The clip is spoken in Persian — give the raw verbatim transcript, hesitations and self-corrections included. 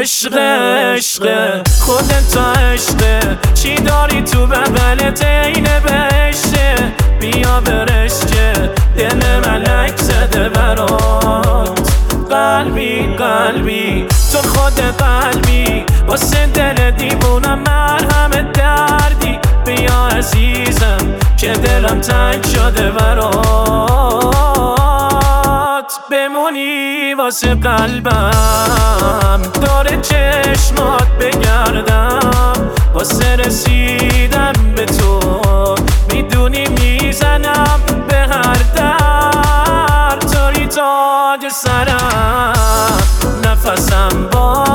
عشق عشق خودت تا عشق چی داری تو بغلت این بهشته بیا برش که دل ملک زده برات قلبی قلبی تو خود قلبی واسه دل دیوونم مرهم دردی بیا عزیزم که دلم تنگ شده برات بمونی واسه قلبم داره چشمات بگردم واسه رسیدن به تو میدونی میزنم به هر در توی تاج سرم نفسم با